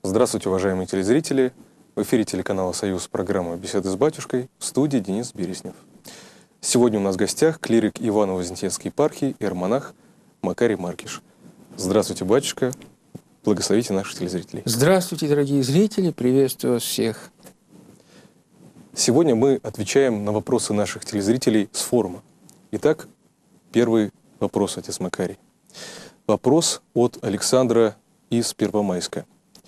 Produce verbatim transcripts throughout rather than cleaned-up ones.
Здравствуйте, уважаемые телезрители! В эфире телеканала «Союз» программа «Беседы с батюшкой», в студии Денис Береснев. Сегодня у нас в гостях клирик Ивано-Вознесенской епархии и иеромонах Макарий Маркиш. Здравствуйте, батюшка! Благословите наших телезрителей. Здравствуйте, дорогие зрители! Приветствую вас всех! Сегодня мы отвечаем на вопросы наших телезрителей с форума. Итак, первый вопрос, отец Макарий. Вопрос от Александра из Первомайска.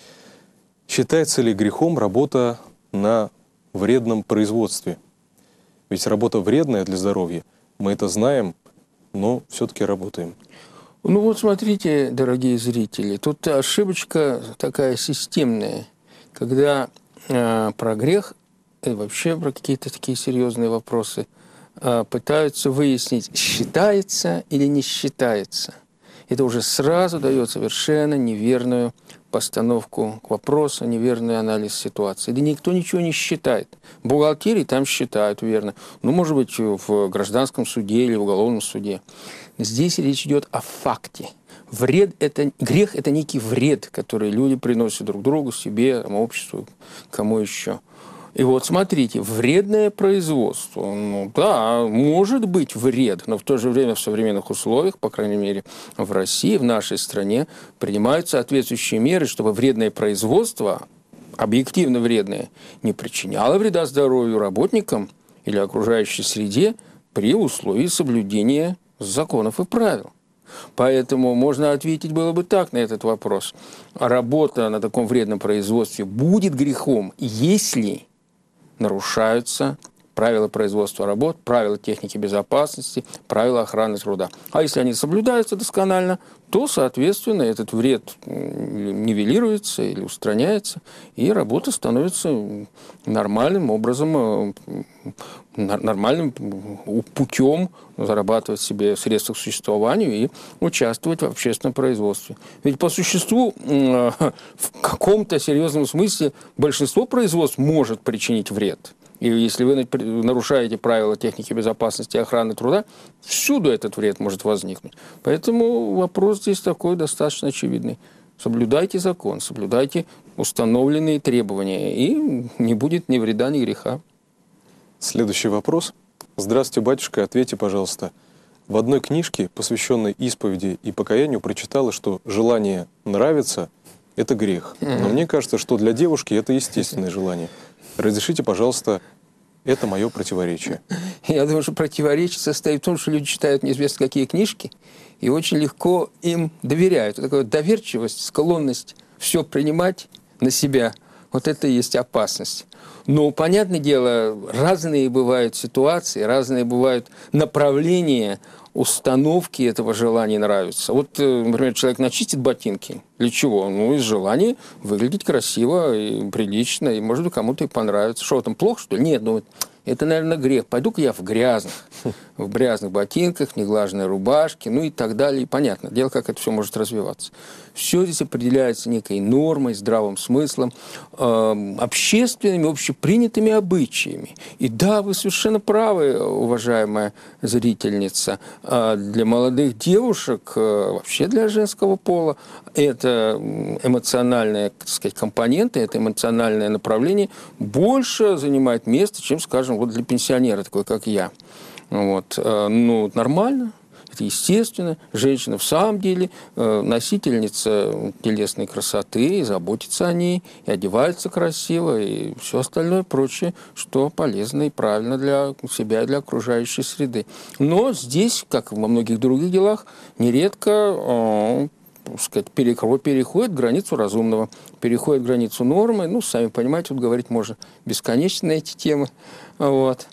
Считается ли грехом работа на вредном производстве? Ведь работа вредная для здоровья. Мы это знаем, но все-таки работаем. Ну вот смотрите, дорогие зрители, тут ошибочка такая системная, когда э, про грех и вообще про какие-то такие серьезные вопросы э, пытаются выяснить, считается или не считается. Это уже сразу дает совершенно неверную постановку к вопросу, неверный анализ ситуации. Да никто ничего не считает. В бухгалтерии там считают верно. Ну, может быть, в гражданском суде или в уголовном суде. Здесь речь идет о факте. Вред это, грех – это некий вред, который люди приносят друг другу, себе, обществу, кому еще. И вот смотрите, вредное производство, ну да, может быть вред, но в то же время в современных условиях, по крайней мере в России, в нашей стране, принимаются соответствующие меры, чтобы вредное производство, объективно вредное, не причиняло вреда здоровью работникам или окружающей среде при условии соблюдения законов и правил. Поэтому можно ответить было бы так на этот вопрос. Работа на таком вредном производстве будет грехом, если нарушаются правила производства работ, правила техники безопасности, правила охраны труда. А если они соблюдаются досконально, то, соответственно, этот вред нивелируется или устраняется, и работа становится нормальным образом, нормальным путем зарабатывать себе средства к существованию и участвовать в общественном производстве. Ведь по существу, в каком-то серьезном смысле, большинство производств может причинить вред. И если вы нарушаете правила техники безопасности и охраны труда, всюду этот вред может возникнуть. Поэтому вопрос здесь такой достаточно очевидный. Соблюдайте закон, соблюдайте установленные требования, и не будет ни вреда, ни греха. Следующий вопрос. Здравствуйте, батюшка, ответьте, пожалуйста. В одной книжке, посвященной исповеди и покаянию, прочитала, что желание нравится – это грех. Но мне кажется, что для девушки это естественное желание. Разрешите, пожалуйста, это мое противоречие. Я думаю, что противоречие состоит в том, что люди читают неизвестно какие книжки и очень легко им доверяют. Вот такая доверчивость, склонность все принимать на себя, вот это и есть опасность. Но, понятное дело, разные бывают ситуации, разные бывают направления установки этого желания нравится. Вот, например, человек начистит ботинки. Для чего? Ну, из желания выглядеть красиво и прилично, и, может быть, кому-то и понравится. Что, там плохо, что ли? Нет, ну, это, наверное, грех. Пойду-ка я в грязных, в грязных ботинках, неглаженной рубашке, ну и так далее. И понятно, дело, как это все может развиваться. Все здесь определяется некой нормой, здравым смыслом, э, общественными, общепринятыми обычаями. И да, вы совершенно правы, уважаемая зрительница. Э, для молодых девушек, э, вообще для женского пола, это эмоциональная, так сказать, компонента, это эмоциональное направление больше занимает место, чем, скажем, вот для пенсионера, такой, как я. Вот. Ну, нормально, это естественно. Женщина в самом деле носительница телесной красоты, и заботится о ней, и одевается красиво, и все остальное прочее, что полезно и правильно для себя и для окружающей среды. Но здесь, как и во многих других делах, нередко сказать, переходит границу разумного, переходит границу нормы. Ну, сами понимаете, тут говорить можно бесконечно на эти темы. Вот.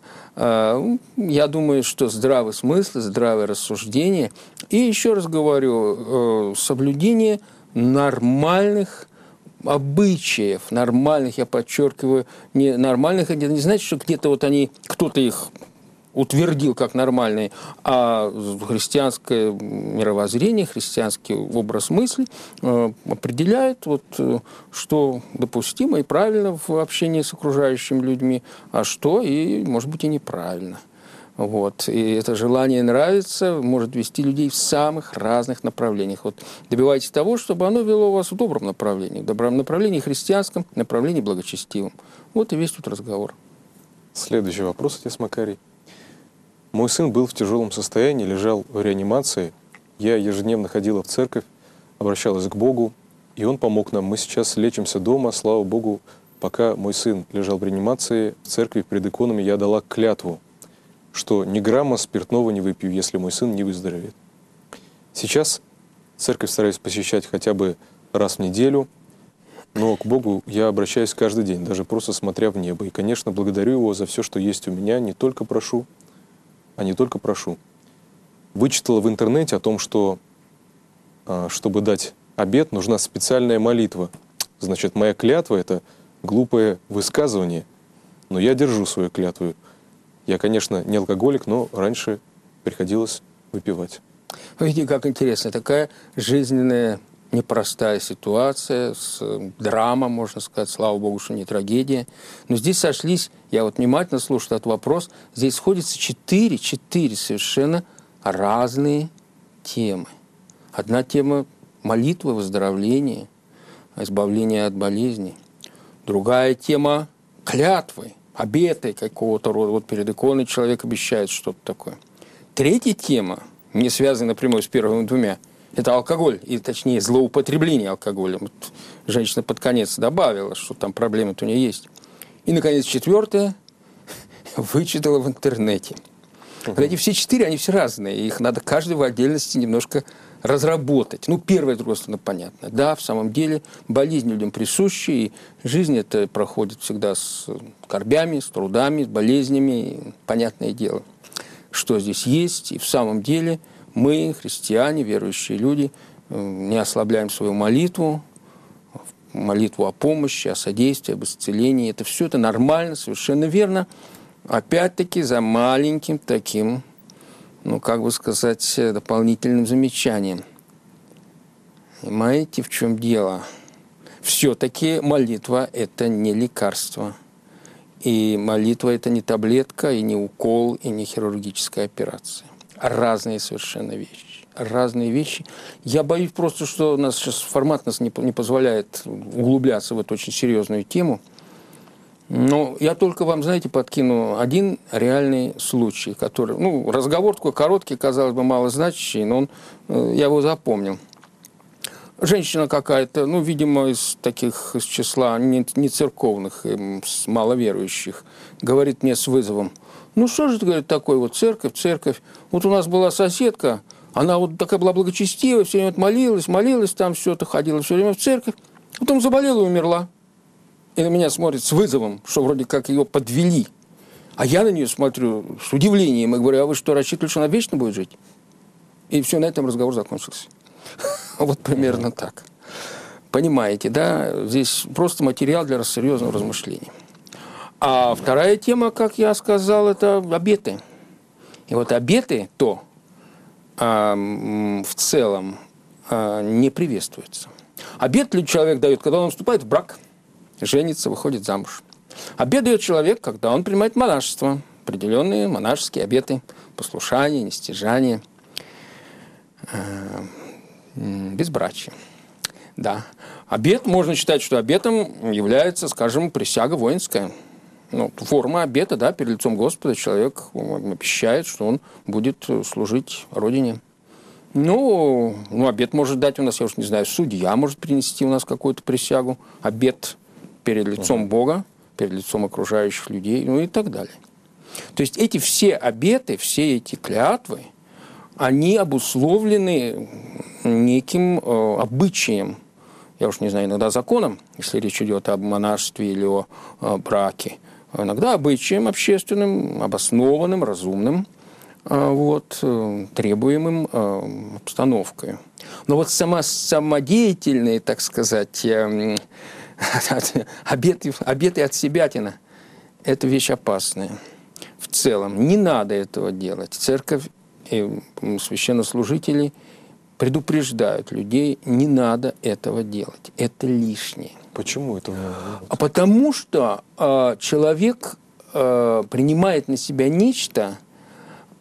Я думаю, что здравый смысл, здравое рассуждение. И еще раз говорю, соблюдение нормальных обычаев, нормальных, я подчеркиваю, не нормальных, это не значит, что где-то вот они, кто-то их утвердил как нормальные, а христианское мировоззрение, христианский образ мысли э, определяет, вот, э, что допустимо и правильно в общении с окружающими людьми, а что и, может быть, и неправильно. Вот. И это желание нравится может вести людей в самых разных направлениях. Вот. Добивайтесь того, чтобы оно вело вас в добром направлении, в добром направлении христианском, направлении благочестивом. Вот и весь тут разговор. Следующий вопрос, отец Макарий. Мой сын был в тяжелом состоянии, лежал в реанимации. Я ежедневно ходила в церковь, обращалась к Богу, и Он помог нам. Мы сейчас лечимся дома, слава Богу. Пока мой сын лежал в реанимации, в церкви перед иконами я дала клятву, что ни грамма спиртного не выпью, если мой сын не выздоровеет. Сейчас церковь стараюсь посещать хотя бы раз в неделю, но к Богу я обращаюсь каждый день, даже просто смотря в небо. И, конечно, благодарю Его за все, что есть у меня, не только прошу, а не только прошу. Вычитала в интернете о том, что, чтобы дать обет, нужна специальная молитва. Значит, моя клятва – это глупое высказывание, но я держу свою клятву. Я, конечно, не алкоголик, но раньше приходилось выпивать. Видите, как интересно. Такая жизненная непростая ситуация, с, драма, можно сказать. Слава Богу, что не трагедия. Но здесь сошлись, я вот внимательно слушал этот вопрос, здесь сходятся четыре, четыре совершенно разные темы. Одна тема – молитва, выздоровление, избавление от болезней. Другая тема – клятвы, обеты какого-то рода. Вот перед иконой человек обещает что-то такое. Третья тема, не связанная напрямую с первыми двумя, это алкоголь, и точнее злоупотребление алкоголем. Вот женщина под конец добавила, что там проблемы-то у нее есть. И, наконец, четвертая вычитала в интернете. Вот эти все четыре, они все разные, их надо каждый в отдельности немножко разработать. Ну, первое, с другой стороны, понятно. Да, в самом деле, болезнь людям присуща, и жизнь это проходит всегда с скорбями, с трудами, с болезнями. Понятное дело, что здесь есть. И в самом деле мы, христиане, верующие люди, не ослабляем свою молитву, молитву о помощи, о содействии, об исцелении. Это все это нормально, совершенно верно. Опять-таки за маленьким таким, ну, как бы сказать, дополнительным замечанием. Понимаете, в чем дело? Все-таки молитва – это не лекарство. И молитва – это не таблетка, и не укол, и не хирургическая операция. Разные совершенно вещи. Разные вещи. Я боюсь просто, что у нас сейчас формат нас не, не позволяет углубляться в эту очень серьезную тему. Но я только вам, знаете, подкину один реальный случай, который, ну, разговор такой короткий, казалось бы, малозначащий, но он, я его запомнил. Женщина какая-то, ну, видимо, из таких, из числа не, не церковных, маловерующих, говорит мне с вызовом: ну, что же, говорит, такое вот церковь, церковь. Вот у нас была соседка, она вот такая была благочестивая, все время молилась, молилась там, все-то ходила все время в церковь, потом заболела и умерла. И на меня смотрит с вызовом, что вроде как ее подвели. А я на нее смотрю с удивлением и говорю: а вы что, рассчитывали, что она вечно будет жить? И все, на этом разговор закончился. Вот примерно так. Понимаете, да? Здесь просто материал для серьезного размышления. А вторая тема, как я сказал, это обеты. И вот обеты то а, в целом а, не приветствуются. Обет человек дает, когда он вступает в брак, женится, выходит замуж. Обет дает человек, когда он принимает монашество. Определенные монашеские обеты, послушание, нестяжание, безбрачие. Да. Обет, можно считать, что обетом является, скажем, присяга воинская. Ну, форма обета, да, перед лицом Господа человек обещает, что он будет служить Родине. Ну, ну, обет может дать у нас, я уж не знаю, судья может принести у нас какую-то присягу, обет перед лицом Бога, перед лицом окружающих людей, ну и так далее. То есть эти все обеты, все эти клятвы, они обусловлены неким э, обычаем, я уж не знаю, иногда законом, если речь идет об монашестве или о, о браке, иногда обычаем общественным, обоснованным, разумным, э, вот, э, требуемым э, обстановкой. Но вот сама самодеятельные, так сказать, э, обеты, обеты от себятина – это вещь опасная. В целом не надо этого делать. Церковь и священнослужители предупреждают людей: не надо этого делать. Это лишнее. Почему это? А потому что э, человек э, принимает на себя нечто,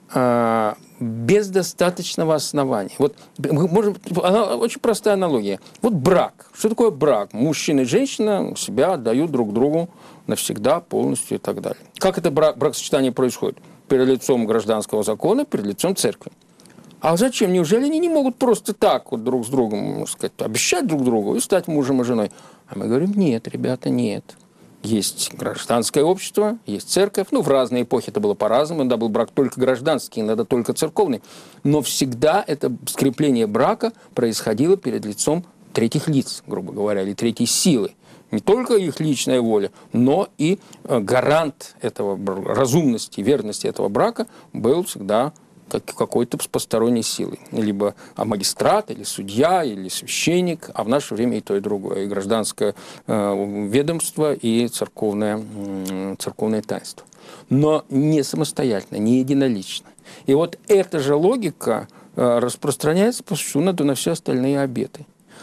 а, без достаточного основания. Вот мы можем, она, очень простая аналогия. Вот брак. Что такое брак? Мужчина и женщина себя отдают друг другу навсегда, полностью и так далее. Как это брак, бракосочетание происходит? Перед лицом гражданского закона, перед лицом церкви. А зачем? Неужели они не могут просто так вот друг с другом, можно сказать, обещать друг другу и стать мужем и женой? А мы говорим, нет, ребята, нет. Есть гражданское общество, есть церковь. Ну, в разные эпохи это было по-разному. Иногда был брак только гражданский, иногда только церковный. Но всегда это скрепление брака происходило перед лицом третьих лиц, грубо говоря, или третьей силы. Не только их личная воля, но и гарант этого разумности, верности этого брака был всегда как какой-то с посторонней силой. Либо магистрат, или судья, или священник, а в наше время и то, и другое. И гражданское э, ведомство, и церковное, э, церковное таинство. Но не самостоятельно, не единолично. И вот эта же логика э, распространяется по существу на, на все остальные обеты.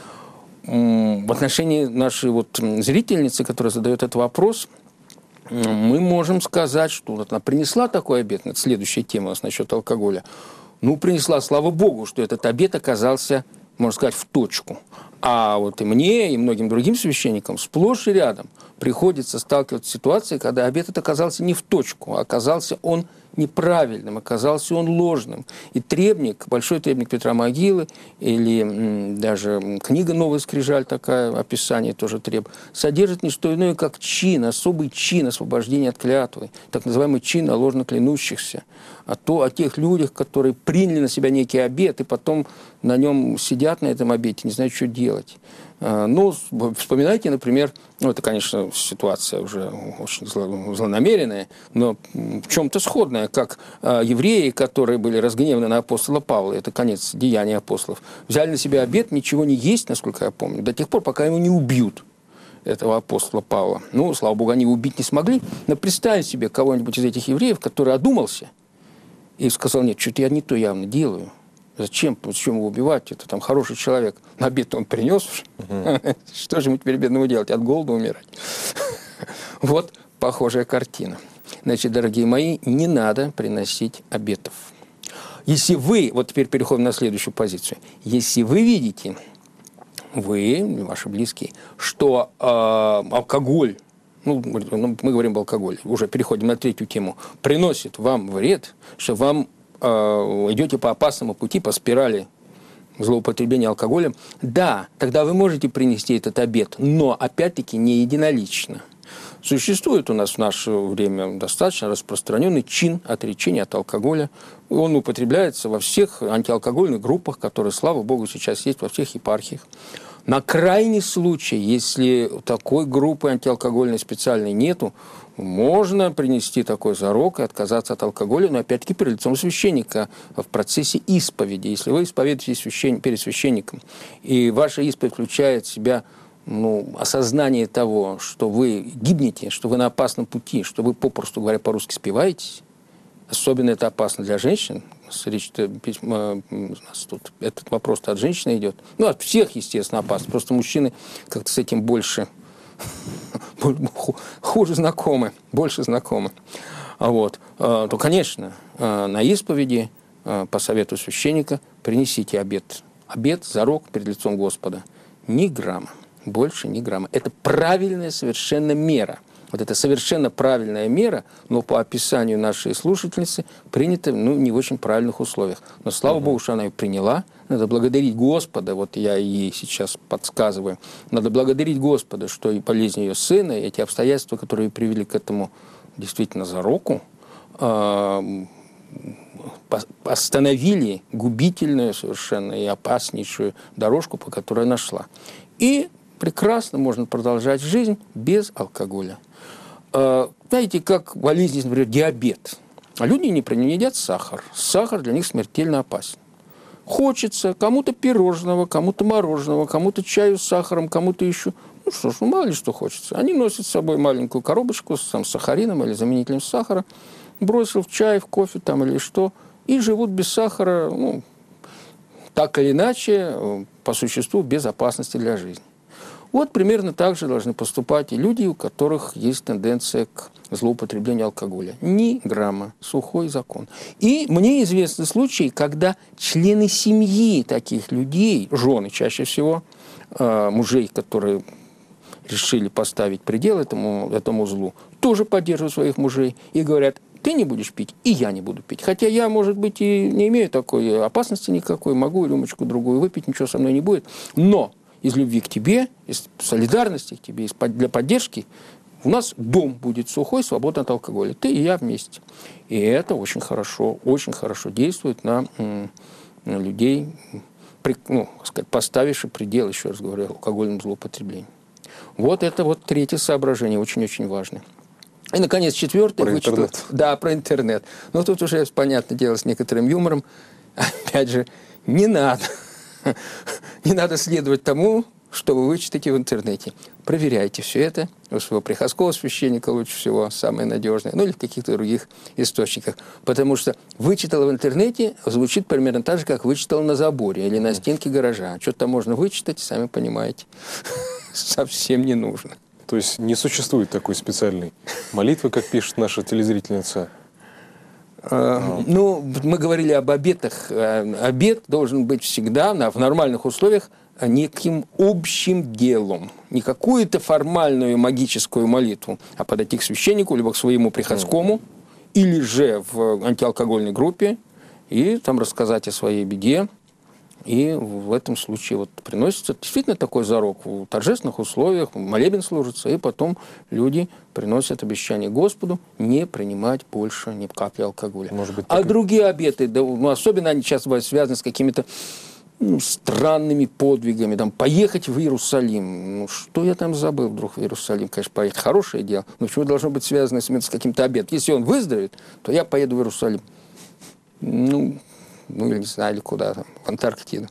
В отношении нашей вот зрительницы, которая задает этот вопрос, мы можем сказать, что вот она принесла такой обет. Это следующая тема у нас насчет алкоголя. Ну, принесла, слава Богу, что этот обет оказался, можно сказать, в точку. А вот и мне, и многим другим священникам сплошь и рядом приходится сталкиваться с ситуацией, когда обет этот оказался не в точку, а оказался он неправильным, оказался он ложным. И требник, большой требник Петра Могилы, или м, даже книга «Новая скрижаль», такая, описание тоже треб, содержит не что иное, как чин, особый чин освобождения от клятвы, так называемый чин о ложно клянущихся, а то о тех людях, которые приняли на себя некий обет, и потом на нем сидят на этом обете, не знают, что делать. Ну, вспоминайте, например, ну, это, конечно, ситуация уже очень зло, злонамеренная, но в чем-то сходная, как э, евреи, которые были разгневаны на апостола Павла, это конец деяний апостолов, взяли на себя обет ничего не есть, насколько я помню, до тех пор, пока его не убьют, этого апостола Павла. Ну, слава Богу, они его убить не смогли, но представь себе кого-нибудь из этих евреев, который одумался и сказал, нет, что-то я не то явно делаю. Зачем? Зачем его убивать? Это там хороший человек. На обед он принес. Uh-huh. Что же ему теперь бедному делать? От голода умирать? Вот похожая картина. Значит, дорогие мои, не надо приносить обетов. Если вы, вот теперь переходим на следующую позицию. Если вы видите, вы, ваши близкие, что э, алкоголь, ну, мы говорим об алкоголе, уже переходим на третью тему, приносит вам вред, что вам идете по опасному пути, по спирали злоупотребления алкоголем, да, тогда вы можете принести этот обет, но, опять-таки, не единолично. Существует у нас в наше время достаточно распространенный чин отречения от алкоголя. Он употребляется во всех антиалкогольных группах, которые, слава Богу, сейчас есть во всех епархиях. На крайний случай, если такой группы антиалкогольной специальной нету, можно принести такой зарок и отказаться от алкоголя, но опять-таки перед лицом священника в процессе исповеди. Если вы исповедуетесь священ... перед священником, и ваша исповедь включает в себя ну, осознание того, что вы гибнете, что вы на опасном пути, что вы, попросту говоря, по-русски спиваетесь, особенно это опасно для женщин. Речь, письма, у нас тут этот вопрос от женщины идет. Ну, от всех, естественно, опасно. Просто мужчины как-то с этим больше... хуже знакомы, больше знакомы. Вот. То, конечно, на исповеди по совету священника принесите обет. Обет, зарок перед лицом Господа. Ни грамма, больше ни грамма. Это правильная совершенно мера. Вот это совершенно правильная мера, но по описанию нашей слушательницы принята ну, не в очень правильных условиях. Но слава Богу, что она ее приняла. Надо благодарить Господа, вот я ей сейчас подсказываю, надо благодарить Господа, что и болезнь ее сына, и эти обстоятельства, которые привели к этому действительно зароку, остановили губительную совершенно и опаснейшую дорожку, по которой она шла. И прекрасно можно продолжать жизнь без алкоголя. Знаете, как болезнь, например, диабет. А люди не, не едят сахар. Сахар для них смертельно опасен. Хочется кому-то пирожного, кому-то мороженого, кому-то чаю с сахаром, кому-то еще. Ну что ж, ну мало ли что хочется. Они носят с собой маленькую коробочку с там, сахарином или заменителем сахара, бросил в чай, в кофе там или что, и живут без сахара, ну, так или иначе, по существу, без опасности для жизни. Вот примерно так же должны поступать и люди, у которых есть тенденция к злоупотреблению алкоголя. Ни грамма. Сухой закон. И мне известны случаи, когда члены семьи таких людей, жены чаще всего, э, мужей, которые решили поставить предел этому, этому злу, тоже поддерживают своих мужей и говорят: ты не будешь пить, и я не буду пить. Хотя я, может быть, и не имею такой опасности никакой, могу рюмочку другую выпить, ничего со мной не будет. Но из любви к тебе, из солидарности к тебе, из, для поддержки у нас дом будет сухой, свободный от алкоголя. Ты и я вместе. И это очень хорошо, очень хорошо действует на, на людей, ну, сказать, поставивших предел, еще раз говорю, алкогольному злоупотреблению. Вот это вот третье соображение, очень-очень важное. И, наконец, четвертое. Про вычту, интернет. Да, про интернет. Но тут уже, понятное дело, с некоторым юмором. Опять же, не надо. Не надо следовать тому, что вы вычитаете в интернете. Проверяйте все это у своего приходского священника, лучше всего, самое надежное, ну или в каких-то других источниках. Потому что вычитал в интернете звучит примерно так же, как вычитал на заборе или на стенке гаража. Что-то там можно вычитать, сами понимаете. Совсем не нужно. То есть не существует такой специальной молитвы, как пишет наша телезрительница? Uh, ну, мы говорили об обетах. Обет должен быть всегда в нормальных условиях неким общим делом. Не какую-то формальную магическую молитву, а подойти к священнику, либо к своему приходскому, или же в антиалкогольной группе, и там рассказать о своей беде. И в этом случае вот приносится действительно такой зарок в торжественных условиях, молебен служится, и потом люди приносят обещание Господу не принимать больше ни капли алкоголя. Может быть, а так... другие обеты, да, ну, особенно они часто бывают связаны с какими-то ну, странными подвигами, там, поехать в Иерусалим. Ну, что я там забыл вдруг в Иерусалим? Конечно, поехать хорошее дело, но почему должно быть связано с, с каким-то обетом? Если он выздоровеет, то я поеду в Иерусалим. Ну... ну, или не знаю, или куда там, в Антарктиду.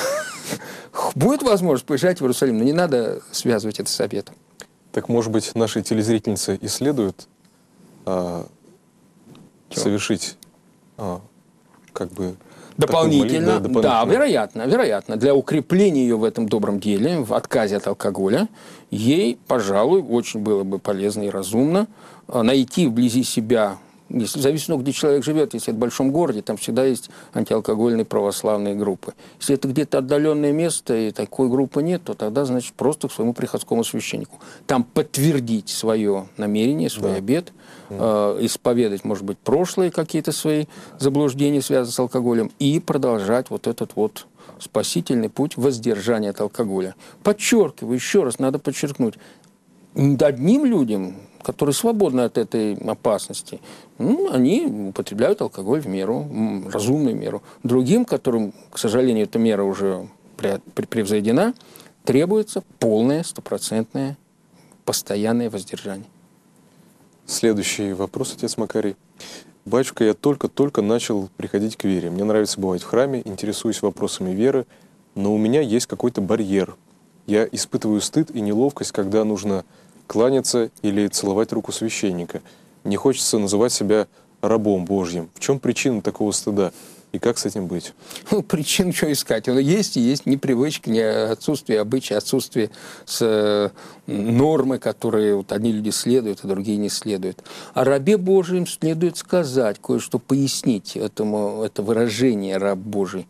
Будет возможность поезжать в Иерусалим, но не надо связывать это с обетом. Так, может быть, наши телезрительницы исследуют а, совершить а, как бы... Дополнительно, молитву, да, да, дополнительно. вероятно, вероятно. Для укрепления ее в этом добром деле, в отказе от алкоголя, ей, пожалуй, очень было бы полезно и разумно найти вблизи себя, если, зависит, где человек живет, если это в большом городе, там всегда есть антиалкогольные православные группы. Если это где-то отдаленное место и такой группы нет, то тогда, значит, просто к своему приходскому священнику. Там подтвердить свое намерение, свой да. обет, да. Э, исповедать, может быть, прошлые какие-то свои заблуждения, связанные с алкоголем, и продолжать вот этот вот спасительный путь воздержания от алкоголя. Подчеркиваю, еще раз надо подчеркнуть, одним людям, которые свободны от этой опасности, ну, они употребляют алкоголь в меру, разумную меру. Другим, которым, к сожалению, эта мера уже превзойдена, требуется полное, стопроцентное, постоянное воздержание. Следующий вопрос, отец Макарий. Батюшка, я только-только начал приходить к вере. Мне нравится бывать в храме, интересуюсь вопросами веры, но у меня есть какой-то барьер. Я испытываю стыд и неловкость, когда нужно кланяться или целовать руку священника. Не хочется называть себя рабом Божьим. В чем причина такого стыда? И как с этим быть? Ну, причин что искать? Оно есть и есть непривычка, не отсутствие обычая, отсутствие с, э, нормы, которые вот, одни люди следуют, а другие не следуют. О рабе Божьем следует сказать, кое-что пояснить этому, это выражение «раб Божий».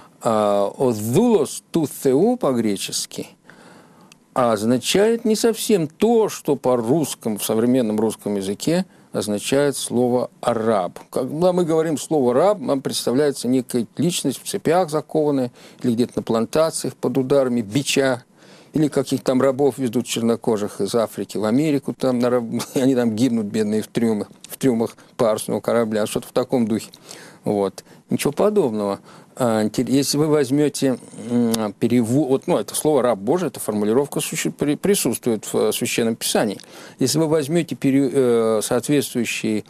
«Озулос ту θεού» по-гречески означает не совсем то, что по-русскому, в современном русском языке означает слово «раб». Когда мы говорим слово «раб», нам представляется некая личность в цепях закованная, или где-то на плантациях под ударами бича, или каких там рабов везут чернокожих из Африки в Америку, там, на раб... они там гибнут, бедные, в трюмах, в трюмах парусного корабля, что-то в таком духе. Вот. Ничего подобного. Если вы возьмете перевод, вот, ну, это слово «раб Божий», эта формулировка присутствует в Священном Писании. Если вы возьмете пере, соответствующие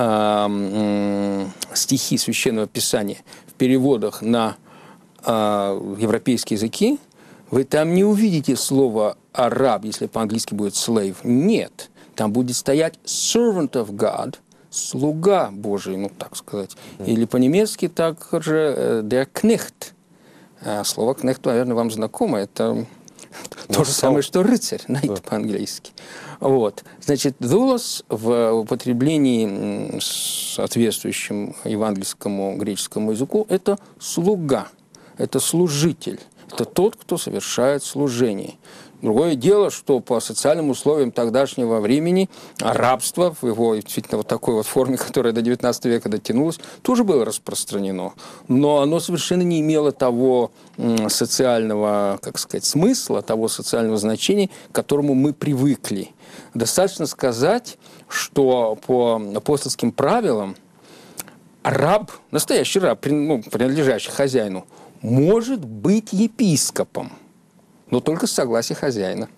э, стихи Священного Писания в переводах на э, европейские языки, вы там не увидите слово «раб», если по-английски будет «slave». Нет. Там будет стоять «servant of God», слуга Божий, ну, так сказать. Или по-немецки также «der Knecht». Слово «кнехт», наверное, вам знакомо. Это То же самое, что рыцарь, knight да. по-английски. Вот. Значит, doulos в употреблении соответствующем евангельскому греческому языку – это слуга, это служитель, это тот, кто совершает служение. Другое дело, что по социальным условиям тогдашнего времени рабство в его действительно вот такой вот форме, которая до девятнадцатого века дотянулась, тоже было распространено. Но оно совершенно не имело того социального, как сказать, смысла, того социального значения, к которому мы привыкли. Достаточно сказать, что по апостольским правилам раб, настоящий раб, ну, принадлежащий хозяину, может быть епископом, но только с согласия хозяина.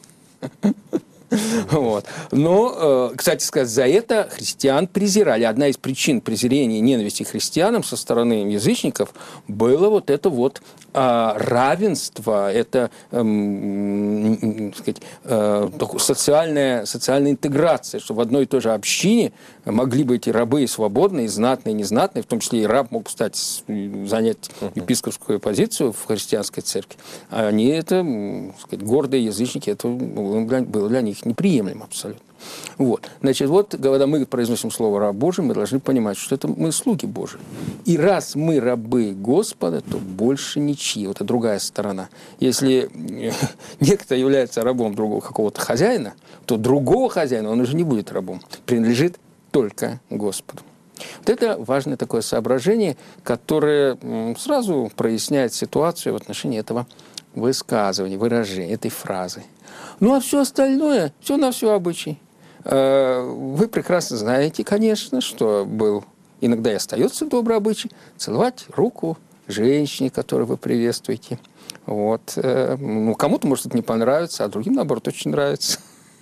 Вот. Но, кстати сказать, за это христиан презирали. Одна из причин презрения и ненависти к христианам со стороны язычников было вот это вот равенство, это эм, сказать, э, социальная, социальная интеграция, что в одной и той же общине могли быть и рабы, и свободные, и знатные, и незнатные, в том числе и раб мог стать, занять епископскую позицию в христианской церкви. А они это, сказать, гордые язычники, это было для них неприемлемо абсолютно. Вот. Значит, вот, когда мы произносим слово «раб Божий», мы должны понимать, что это мы слуги Божии. И раз мы рабы Господа, то больше ничьи. Вот это другая сторона. Если некто является рабом другого какого-то хозяина, то другого хозяина он уже не будет рабом. Принадлежит только Господу. Вот это важное такое соображение, которое сразу проясняет ситуацию в отношении этого высказывания, выражения, этой фразы. Ну, а все остальное, все на все обычай. Вы прекрасно знаете, конечно, что был иногда и остается добрый обычай целовать руку женщине, которую вы приветствуете. Вот. Ну, кому-то, может, это не понравится, а другим, наоборот, очень нравится.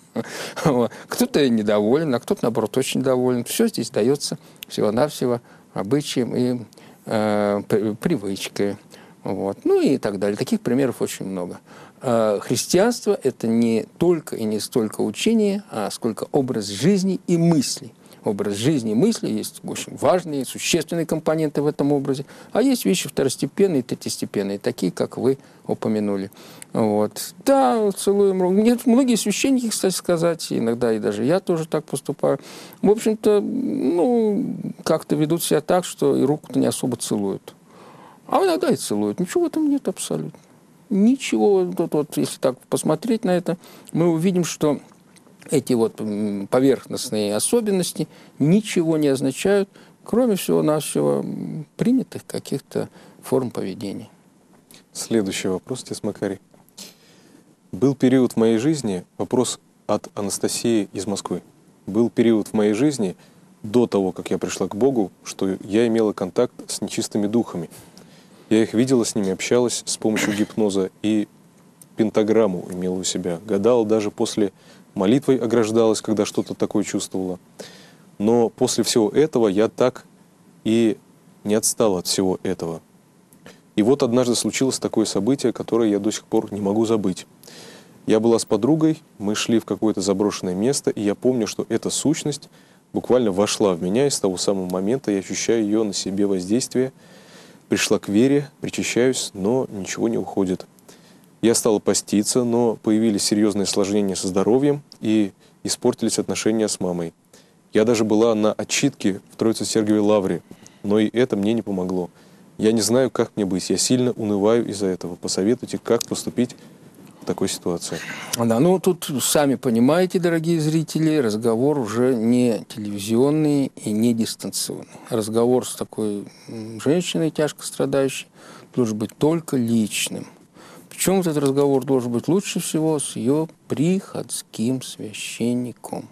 Кто-то недоволен, а кто-то, наоборот, очень доволен. Все здесь дается всего-навсего обычаем и э, привычкой. Вот. Ну и так далее. Таких примеров очень много. Христианство – это не только и не столько учение, а сколько образ жизни и мысли. Образ жизни и мысли есть очень важные, существенные компоненты в этом образе, а есть вещи второстепенные, третьестепенные, такие, как вы упомянули. Вот. Да, целуем руку. Нет, многие священники, кстати сказать, иногда и даже я тоже так поступаю, в общем-то, ну, как-то ведут себя так, что и руку-то не особо целуют. А иногда и целуют. Ничего в этом нет абсолютно. Ничего, вот, вот, если так посмотреть на это, мы увидим, что эти вот поверхностные особенности ничего не означают, кроме всего-навсего принятых каких-то форм поведения. Следующий вопрос, отец Макарий. Был период в моей жизни, вопрос от Анастасии из Москвы. Был период в моей жизни до того, как я пришла к Богу, что я имела контакт с нечистыми духами. Я их видела, с ними общалась с помощью гипноза и пентаграмму имела у себя. Гадала, даже после молитвы ограждалась, когда что-то такое чувствовала. Но после всего этого я так и не отстала от всего этого. И вот однажды случилось такое событие, которое я до сих пор не могу забыть. Я была с подругой, мы шли в какое-то заброшенное место, и я помню, что эта сущность буквально вошла в меня, и с того самого момента я ощущаю ее на себе воздействие. Пришла к вере, причащаюсь, но ничего не уходит. Я стала поститься, но появились серьезные осложнения со здоровьем и испортились отношения с мамой. Я даже была на отчитке в Троице-Сергиевой лавре, но и это мне не помогло. Я не знаю, как мне быть. Я сильно унываю из-за этого. Посоветуйте, как поступить в такой ситуации. Да, ну тут сами понимаете, дорогие зрители, разговор уже не телевизионный и не дистанционный. Разговор с такой женщиной, тяжко страдающей, должен быть только личным. Причем этот разговор должен быть лучше всего с ее приходским священником.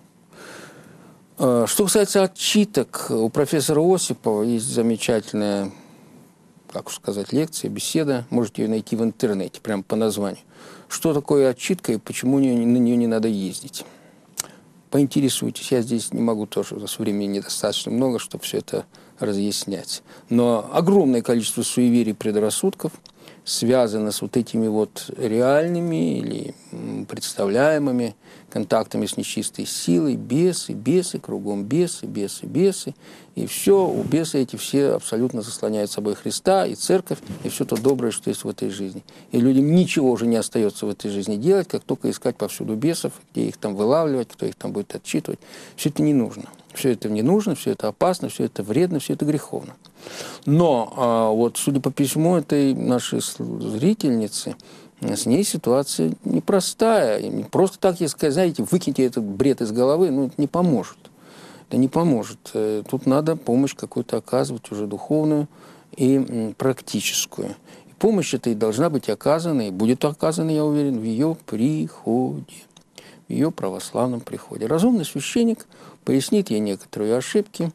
Что касается отчиток, у профессора Осипова есть замечательная, как сказать, лекция, беседа. Можете ее найти в интернете, прямо по названию. Что такое отчитка и почему на нее не надо ездить. Поинтересуйтесь. Я здесь не могу тоже, у нас времени недостаточно много, чтобы все это разъяснять. Но огромное количество суеверий и предрассудков связано с вот этими вот реальными или представляемыми контактами с нечистой силой, бесы, бесы, кругом бесы, бесы, бесы. И все, у бесы эти все абсолютно заслоняют собой Христа и церковь, и все то доброе, что есть в этой жизни. И людям ничего уже не остается в этой жизни делать, как только искать повсюду бесов, где их там вылавливать, кто их там будет отчитывать. Все это не нужно. Все это не нужно, все это опасно, все это вредно, все это греховно. Но а, вот, судя по письму этой нашей зрительницы, с ней ситуация непростая. И не просто так ей сказать, знаете, выкиньте этот бред из головы, ну, это не поможет. Это не поможет. Тут надо помощь какую-то оказывать, уже духовную и практическую. И помощь эта и должна быть оказана, и будет оказана, я уверен, в ее приходе, в ее православном приходе. Разумный священник пояснит ей некоторые ошибки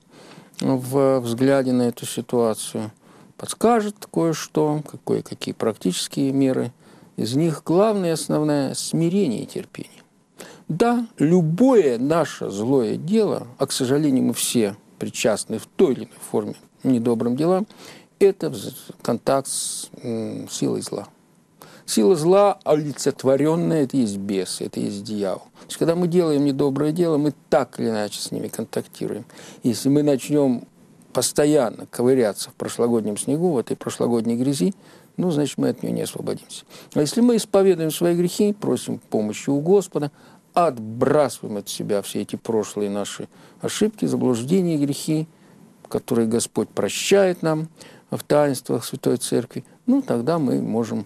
в взгляде на эту ситуацию, подскажет кое-что, кое-какие практические меры. Из них главное и основное – смирение и терпение. Да, любое наше злое дело, а, к сожалению, мы все причастны в той или иной форме к недобрым делам, это контакт с м, силой зла. Сила зла олицетворенная – это есть бес, это есть дьявол. То есть, когда мы делаем недоброе дело, мы так или иначе с ними контактируем. Если мы начнем постоянно ковыряться в прошлогоднем снегу, в этой прошлогодней грязи, ну, значит, мы от нее не освободимся. А если мы исповедуем свои грехи, просим помощи у Господа, отбрасываем от себя все эти прошлые наши ошибки, заблуждения, грехи, которые Господь прощает нам в таинствах Святой Церкви, ну, тогда мы можем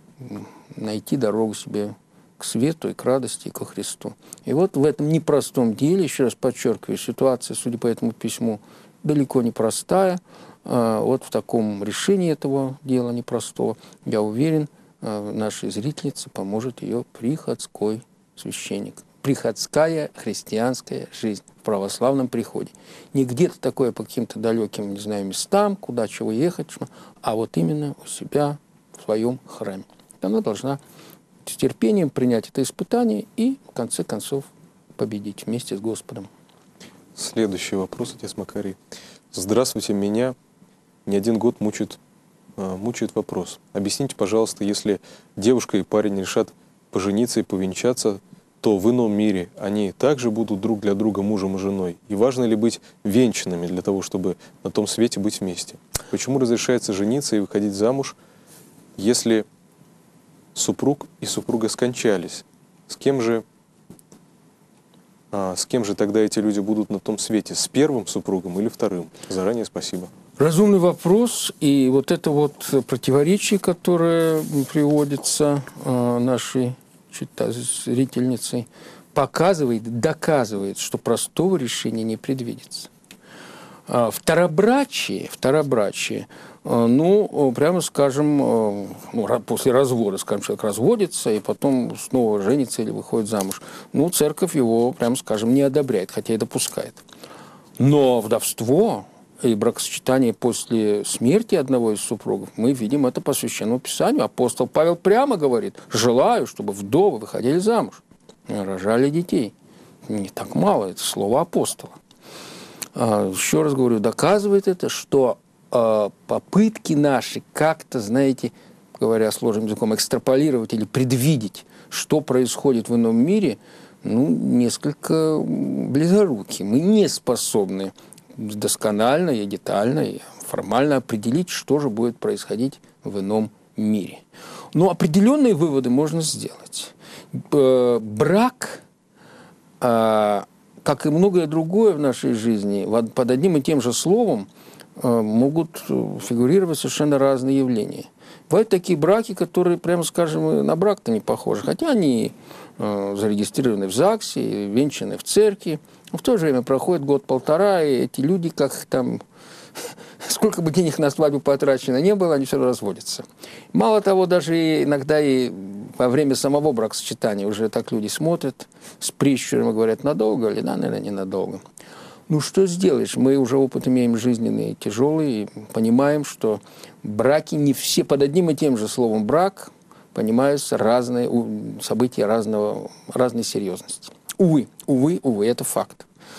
найти дорогу себе к свету и к радости, и ко Христу. И вот в этом непростом деле, еще раз подчеркиваю, ситуация, судя по этому письму, далеко не простая. Вот в таком решении этого дела непростого, я уверен, нашей зрительнице поможет ее приходской священник. Приходская христианская жизнь в православном приходе. Не где-то такое по каким-то далеким, не знаю, местам, куда чего ехать, а вот именно у себя в своем храме. Она должна с терпением принять это испытание и, в конце концов, победить вместе с Господом. Следующий вопрос, отец Макарий. Здравствуйте, меня не один год мучает, мучает вопрос. Объясните, пожалуйста, если девушка и парень решат пожениться и повенчаться, то в ином мире они также будут друг для друга мужем и женой? И важно ли быть венчанными для того, чтобы на том свете быть вместе? Почему разрешается жениться и выходить замуж, если супруг и супруга скончались? С кем же, а, с кем же тогда эти люди будут на том свете? С первым супругом или вторым? Заранее спасибо. Разумный вопрос, и вот это вот противоречие, которое приводится э, нашей зрительницей, показывает, доказывает, что простого решения не предвидится. А второбрачие, второбрачие, э, ну, прямо скажем, э, ну, после развода, скажем, человек разводится и потом снова женится или выходит замуж, ну, церковь его, прямо скажем, не одобряет, хотя и допускает. Но вдовство и бракосочетание после смерти одного из супругов, мы видим это по Священному Писанию. Апостол Павел прямо говорит: желаю, чтобы вдовы выходили замуж, рожали детей. Не так мало, это слово апостола. Еще раз говорю, доказывает это, что попытки наши как-то, знаете, говоря сложным языком, экстраполировать или предвидеть, что происходит в ином мире, ну, несколько близоруки. Мы не способны досконально и детально, и формально определить, что же будет происходить в ином мире. Но определенные выводы можно сделать. Брак, как и многое другое в нашей жизни, под одним и тем же словом могут фигурировать совершенно разные явления. Бывают такие браки, которые, прямо скажем, на брак-то не похожи, хотя они зарегистрированы в ЗАГСе, венчаны в церкви. В то же время проходит год-полтора, и эти люди, как там, сколько бы денег на свадьбу потрачено не было, они все равно разводятся. Мало того, даже иногда и во время самого бракосочетания уже так люди смотрят с прищуром и говорят: надолго ли? Да, наверное, ненадолго. Ну, что сделаешь? Мы уже опыт имеем жизненный, тяжелый, и понимаем, что браки не все под одним и тем же словом «брак» понимаются разные события разного, разной серьезности. Увы, увы, увы, это факт.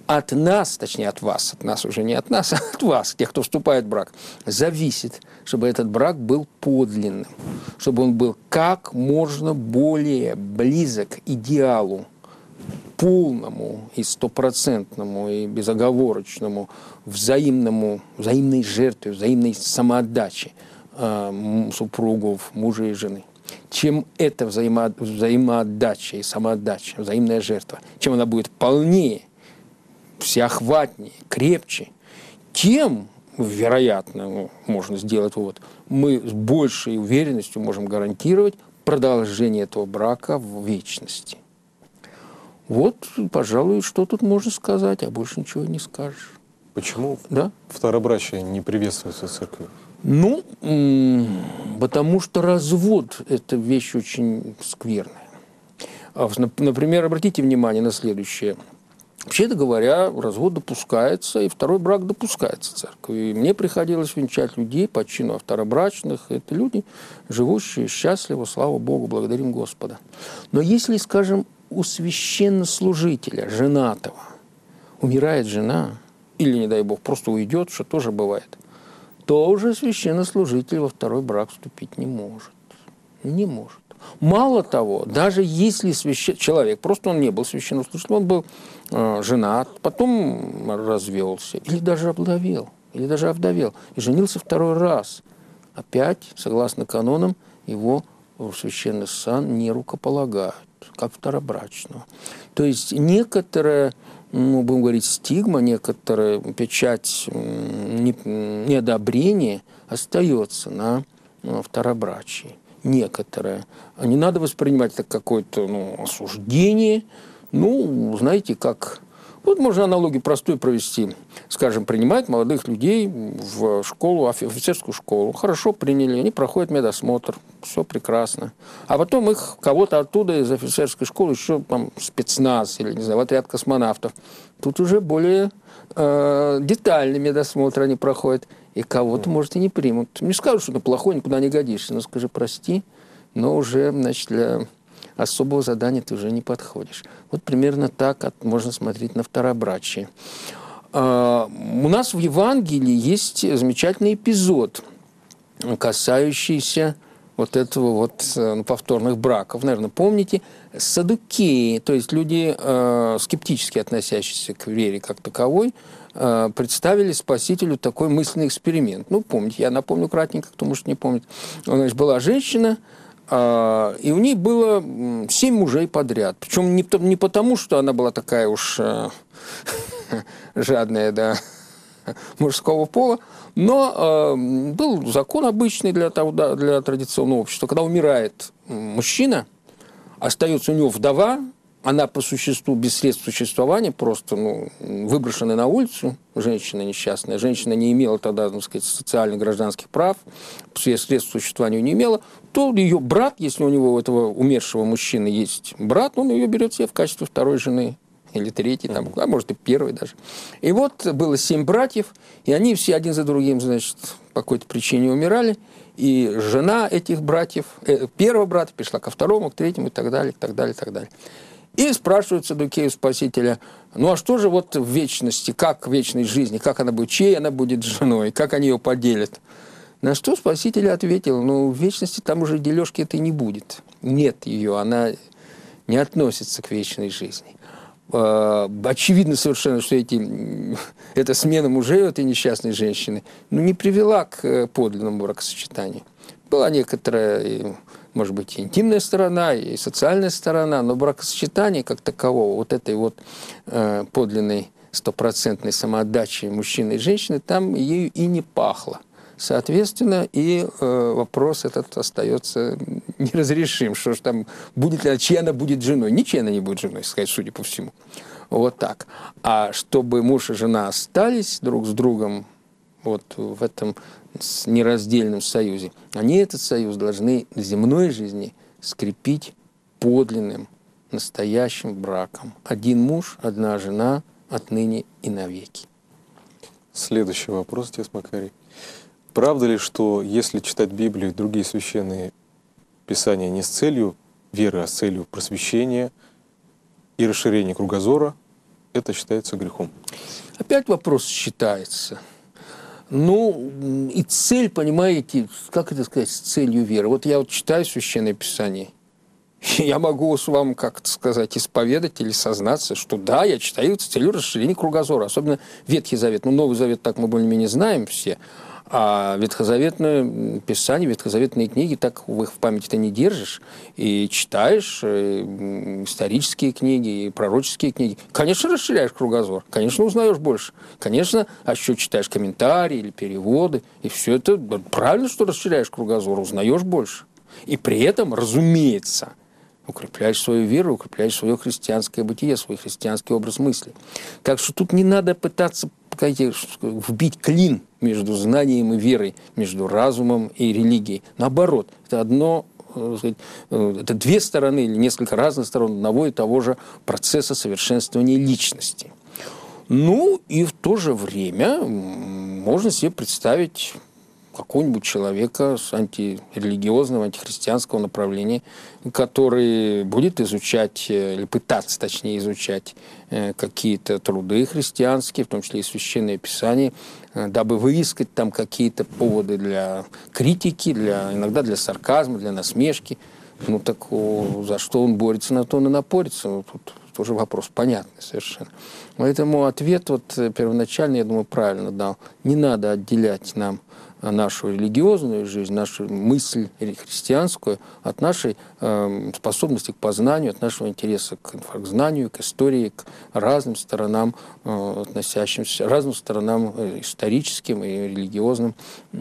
от нас, точнее от вас, от нас уже не от нас, а от вас, тех, кто вступает в брак, зависит, чтобы этот брак был подлинным, чтобы он был как можно более близок к идеалу, полному и стопроцентному и безоговорочному взаимному, взаимной жертве, взаимной самоотдаче э, супругов, мужа и жены. Чем эта взаимо, взаимоотдача и самоотдача, взаимная жертва, чем она будет полнее, всеохватнее, крепче, тем, вероятно, ну, можно сделать вывод, мы с большей уверенностью можем гарантировать продолжение этого брака в вечности. Вот, пожалуй, что тут можно сказать, а больше ничего не скажешь. Почему да? второбрачие не приветствуется церковью? Ну, потому что развод – это вещь очень скверная. Например, обратите внимание на следующее. Вообще-то говоря, развод допускается, и второй брак допускается в церкви. И мне приходилось венчать людей по чину второбрачных. Это люди, живущие счастливо, слава Богу, благодарим Господа. Но если, скажем, у священнослужителя, женатого, умирает жена, или, не дай Бог, просто уйдет, что тоже бывает, то уже священнослужитель во второй брак вступить не может. Не может. Мало того, даже если священ... человек, просто он не был священнослужителем, он был э, женат, потом развелся, или даже овдовел, или даже овдовел, и женился второй раз, опять, согласно канонам, его в священный сан не рукополагают, как второбрачного. То есть некоторая, ну, будем говорить, стигма, некоторая печать неодобрения остается на второбрачии. Некоторое. Не надо воспринимать это какое-то, ну, осуждение. Ну, знаете, как... Вот можно аналогию простую провести. Скажем, принимают молодых людей в школу, офицерскую школу. Хорошо приняли, они проходят медосмотр, все прекрасно. А потом их, кого-то оттуда из офицерской школы, еще там спецназ или, не знаю, отряд космонавтов. Тут уже более э, детальный медосмотр они проходят. И кого-то, может, и не примут. Не скажут, что ты плохой, никуда не годишься. Ну, скажи, прости, но уже, значит, для особого задания ты уже не подходишь. Вот примерно так можно смотреть на второбрачие. У нас в Евангелии есть замечательный эпизод, касающийся вот этого вот повторных браков. Наверное, помните, саддукеи, то есть люди, скептически относящиеся к вере как таковой, представили Спасителю такой мысленный эксперимент. Ну, помните, я напомню кратенько, кто, может, не помнит. Значит, была женщина, и у ней было семь мужей подряд. Причем не, не потому, что она была такая уж жадная до мужского пола, но был закон обычный для, того, для традиционного общества. Когда умирает мужчина, остается у него вдова, она по существу без средств существования, просто ну, выброшенная на улицу, женщина несчастная. Женщина не имела тогда, так сказать, социально-гражданских прав, средств существования не имела, то ее брат, если у него у этого умершего мужчины есть брат, он ее берет себе в качестве второй жены. Или третий, там, а может и первый даже. И вот было семь братьев, и они все один за другим, значит, по какой-то причине умирали. И жена этих братьев, э, первого брата перешла ко второму, к третьему и так далее, и так далее, и так далее. И спрашивают саддукеи Спасителя, ну а что же вот в вечности, как в вечной жизни, как она будет, чьей она будет женой, как они ее поделят? На что Спаситель ответил, ну в вечности там уже дележки этой не будет. Нет ее, она не относится к вечной жизни. Очевидно совершенно, что эти, эта смена мужей у этой несчастной женщины ну, не привела к подлинному бракосочетанию. Была некоторая, может быть, и интимная сторона, и социальная сторона, но бракосочетание как такового, вот этой вот э, подлинной стопроцентной самоотдачи мужчины и женщины, там ею и не пахло. Соответственно, и э, вопрос этот остается неразрешим. Что ж там, будет ли, чья она будет женой? Ничья она не будет женой, сказать, судя по всему. Вот так. А чтобы муж и жена остались друг с другом вот в этом нераздельном союзе, они этот союз должны в земной жизни скрепить подлинным, настоящим браком. Один муж, одна жена, отныне и навеки. Следующий вопрос, отец Макарий. Правда ли, что если читать Библию и другие священные писания не с целью веры, а с целью просвещения и расширения кругозора, это считается грехом? Опять вопрос считается. Ну, и цель, понимаете, как это сказать, с целью веры. Вот я вот читаю Священное Писание, я могу с вам, как-то сказать, исповедать или сознаться, что да, я читаю с целью расширения кругозора. Особенно Ветхий Завет. Ну, Новый Завет так мы более-менее знаем все. А ветхозаветное писание, ветхозаветные книги, так в их в памяти-то не держишь. И читаешь и исторические книги, и пророческие книги. Конечно, расширяешь кругозор. Конечно, узнаешь больше. Конечно, а еще читаешь комментарии или переводы. И все это правильно, что расширяешь кругозор, узнаешь больше. И при этом, разумеется, укрепляешь свою веру, укрепляешь свое христианское бытие, свой христианский образ мысли. Так что тут не надо пытаться вбить клин между знанием и верой, между разумом и религией. Наоборот, это одно, это две стороны или несколько разных сторон одного и того же процесса совершенствования личности. Ну и в то же время можно себе представить какого-нибудь человека с антирелигиозного, антихристианского направления, который будет изучать, или пытаться, точнее, изучать какие-то труды христианские, в том числе и Священное Писание, дабы выискать там какие-то поводы для критики, для, иногда для сарказма, для насмешки. Ну так за что он борется, на то он и напорится. Ну, тут тоже вопрос понятный совершенно. Поэтому ответ вот первоначально, я думаю, правильно дал. Не надо отделять нам нашу религиозную жизнь, нашу мысль христианскую от нашей э, способности к познанию, от нашего интереса к, к знанию, к истории, к разным сторонам, э, относящимся, разным сторонам э, историческим и религиозным,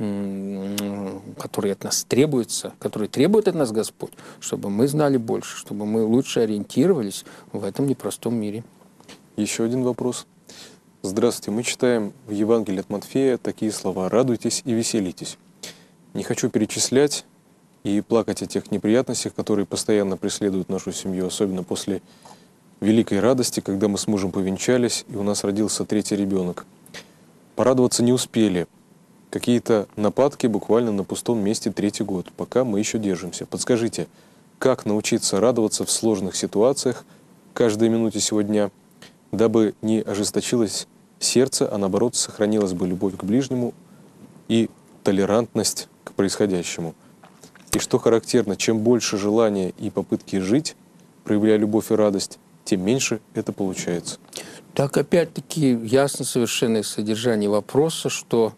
э, которые от нас требуются, которые требует от нас Господь, чтобы мы знали больше, чтобы мы лучше ориентировались в этом непростом мире. Еще один вопрос. Здравствуйте. Мы читаем в Евангелии от Матфея такие слова: «Радуйтесь и веселитесь». Не хочу перечислять и плакать о тех неприятностях, которые постоянно преследуют нашу семью, особенно после великой радости, когда мы с мужем повенчались, и у нас родился третий ребенок. Порадоваться не успели. Какие-то нападки буквально на пустом месте третий год, пока мы еще держимся. Подскажите, как научиться радоваться в сложных ситуациях каждой минуте сего дня, дабы не ожесточилось сердце, а наоборот сохранилась бы любовь к ближнему и толерантность к происходящему. И что характерно, чем больше желания и попытки жить, проявляя любовь и радость, тем меньше это получается. Так опять-таки ясно совершенно из содержания вопроса, что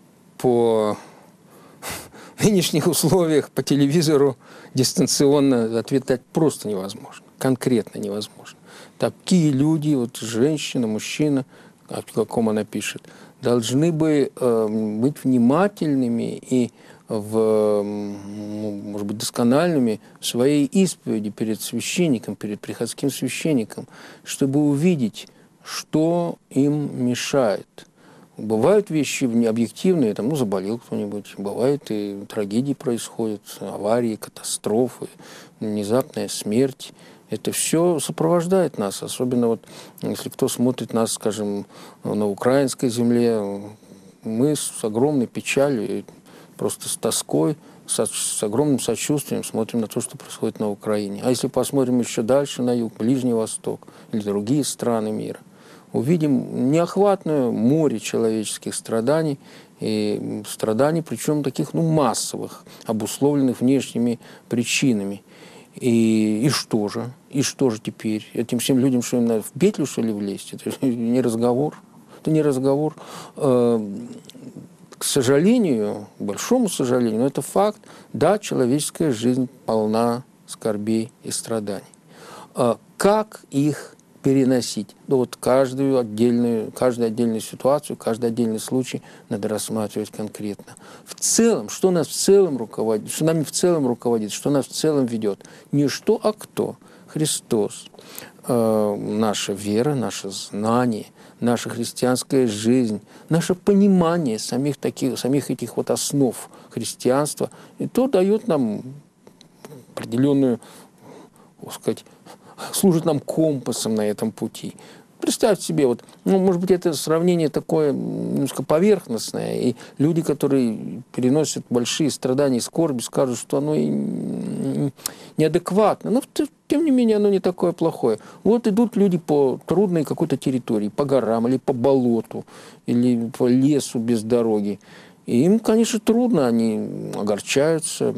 по нынешних условиях по телевизору дистанционно ответить просто невозможно, конкретно невозможно. Такие люди, вот женщина, мужчина, о каком она пишет, должны бы э, быть внимательными и, в, может быть, доскональными в своей исповеди перед священником, перед приходским священником, чтобы увидеть, что им мешает. Бывают вещи объективные, там, ну, заболел кто-нибудь, бывают и трагедии происходят, аварии, катастрофы, внезапная смерть. Это все сопровождает нас, особенно вот, если кто смотрит нас, скажем, на украинской земле, мы с огромной печалью, просто с тоской, с, с огромным сочувствием смотрим на то, что происходит на Украине. А если посмотрим еще дальше на юг, Ближний Восток или другие страны мира, увидим неохватное море человеческих страданий, и страданий, причем таких, ну, массовых, обусловленных внешними причинами. И, и что же? И что же теперь? Этим всем людям, что им надо в петлю, что ли, влезть? Это не разговор. Это не разговор. К сожалению, к большому сожалению, но это факт, да, человеческая жизнь полна скорбей и страданий. Как их переносить? Ну, вот каждую отдельную, каждую отдельную ситуацию, каждый отдельный случай надо рассматривать конкретно. В целом, что нас в целом руководит, что нами в целом руководит, что нас в целом ведет? Не что, а кто? Христос. Э, наша вера, наше знание, наша христианская жизнь, наше понимание самих, таких, самих этих вот основ христианства, и то дает нам определенную, так сказать, служит нам компасом на этом пути. представьте себе, вот, ну, может быть, это сравнение такое немножко поверхностное, и люди, которые переносят большие страдания и скорби, скажут, что оно и неадекватно. Но, тем не менее, оно не такое плохое. Вот идут люди по трудной какой-то территории, по горам или по болоту, или по лесу без дороги. И им, конечно, трудно, они огорчаются,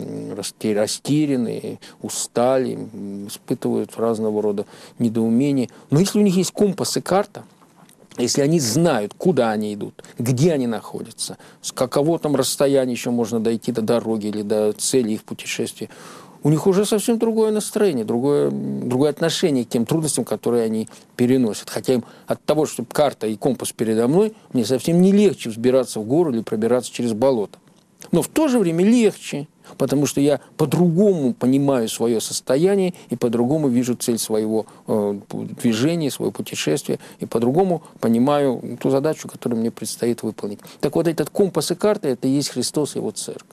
растеряны, устали, испытывают разного рода недоумения. Но если у них есть компас и карта, если они знают, куда они идут, где они находятся, с какого там расстояния еще можно дойти до дороги или до цели их путешествия, у них уже совсем другое настроение, другое, другое отношение к тем трудностям, которые они переносят. Хотя им от того, что карта и компас передо мной, мне совсем не легче взбираться в гору или пробираться через болото. Но в то же время легче, потому что я по-другому понимаю свое состояние и по-другому вижу цель своего э, движения, своего путешествия, и по-другому понимаю ту задачу, которую мне предстоит выполнить. Так вот, этот компас и карта – это и есть Христос и Его Церковь.